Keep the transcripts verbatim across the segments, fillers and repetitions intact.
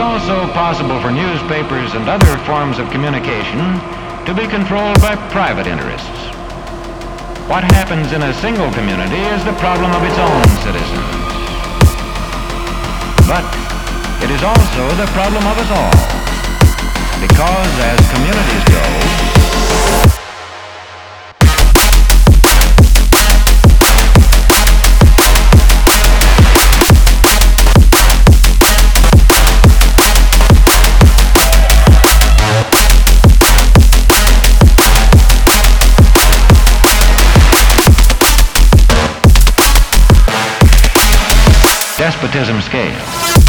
also possible for newspapers and other forms of communication to be controlled by private interests. What happens in a single community is the problem of its own citizens. But it is also the problem of us all, because as communities go, despotism scales.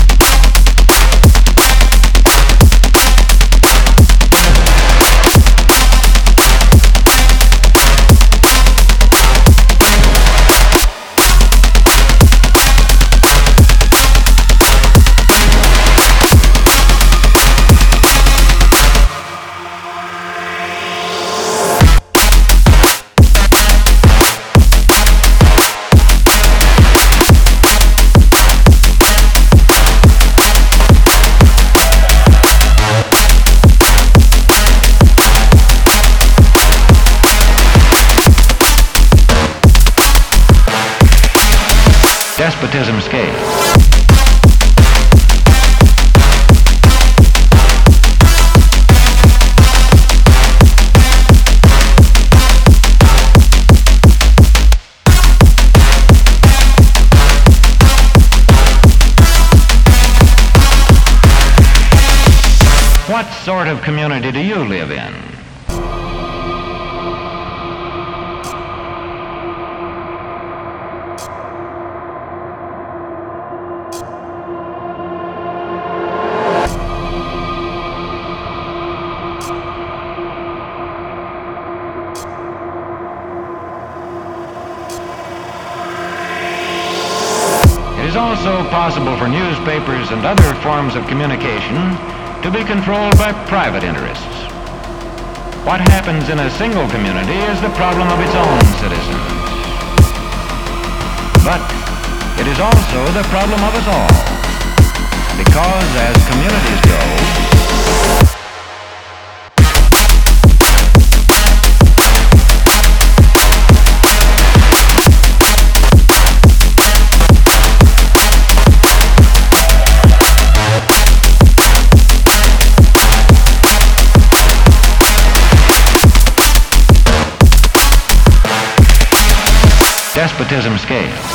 Despotism scales. What sort of community do you live in? It is also possible for newspapers and other forms of communication to be controlled by private interests. What happens in a single community is the problem of its own citizens. But it is also the problem of us all, because as communities go, despotism scales.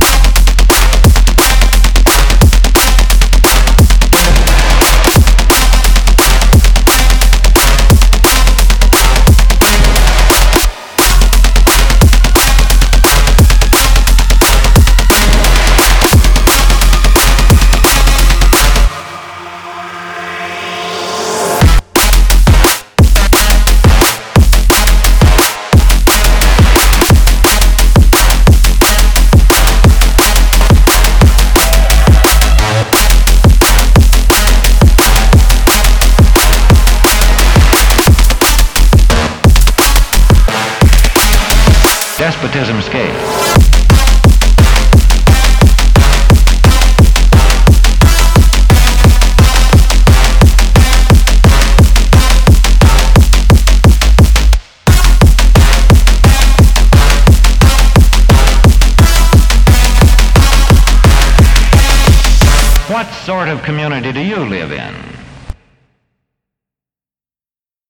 Despotism scales. What sort of community do you live in?